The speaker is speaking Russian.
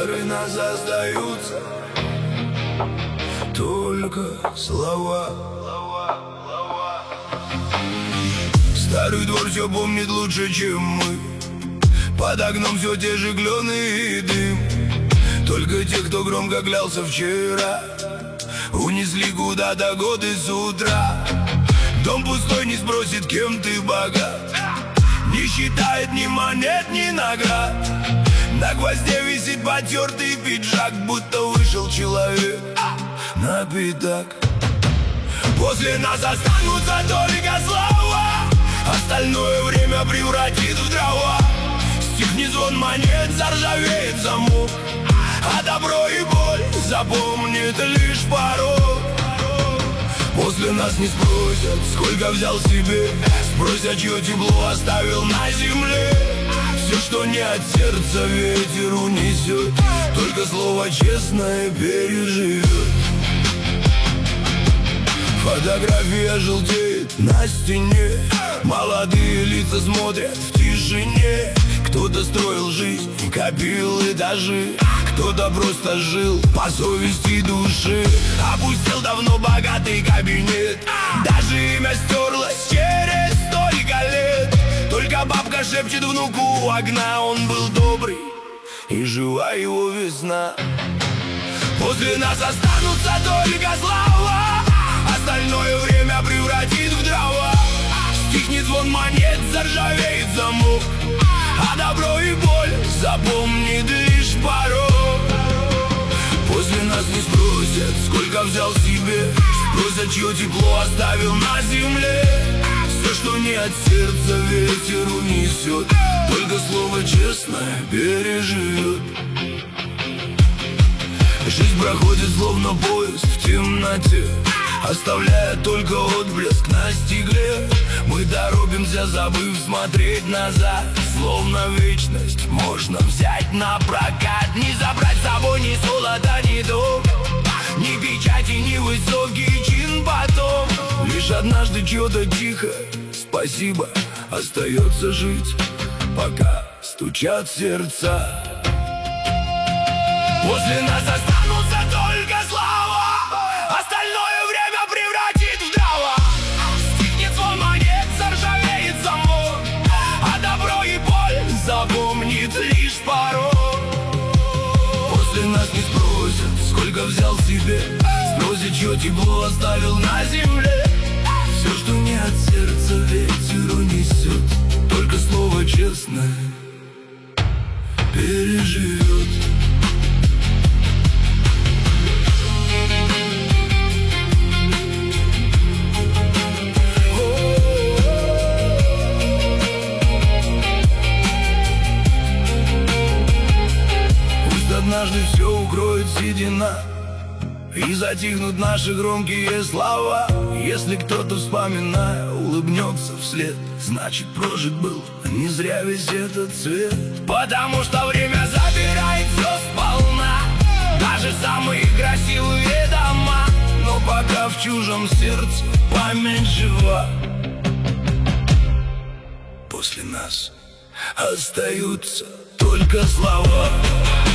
порой нас остаются только слова. Старый двор все помнит лучше, чем мы. Под окном все те же клены и дым. Только те, кто громко клялся вчера, унесли куда-то годы с утра. Дом пустой не спросит, кем ты богат, не считает ни монет, ни наград. На гвозде висит потертый пиджак, будто вышел человек на пятак. После нас останутся только слова, остальное время превратит в дрова. Стихнет звон монет, заржавеет замок, а добро и боль запомнит лишь порог. После нас не спросят, сколько взял себе, спросят, чье тепло оставил на земле. Все, что не от сердца, ветер унесет, только слово честное переживет. Фотография желтеет на стене, молодые лица смотрят в тишине. Кто-то строил жизнь, копил этажи, кто-то просто жил по совести души. Опустил давно богатый кабинет, даже имя стерлось через столько лет. Только бабка шепчет внуку у окна, он был добрый и жива его весна. После нас останутся только слова, остальное время превратит в дрова. Стихнет звон монет, заржавеет замок, а добро и боль запомнит лишь порог. После нас не спросят, сколько взял себе, спросят, чье тепло оставил на земле. Все, что не от сердца, ветер унесет, только слово честное переживет. Жизнь проходит словно поезд в темноте, оставляя только отблеск на стекле. Мы торопимся, забыв смотреть назад, словно вечность можно взять на прокат. Не забрать с собой ни золота, ни дом, ни печати, ни высокий чин потом. Лишь однажды чье-то тихо спасибо остается жить, пока стучат сердца. После нас останутся только слова, остальное время превратит в дрова. Стихнет звон монет, заржавеет замок, а добро и боль запомнит лишь порог. После нас не спросят, сколько взял себе, спросят, чье тепло оставил на земле. Все, что не от сердца, ветер унесет, только слово честное переживет. Однажды все укроет седина, и затихнут наши громкие слова. Если кто-то, вспоминая, улыбнется вслед, значит, прожит был не зря весь этот цвет. Потому что время забирает все сполна, даже самые красивые дома. Но пока в чужом сердце память жива, после нас остаются только слова.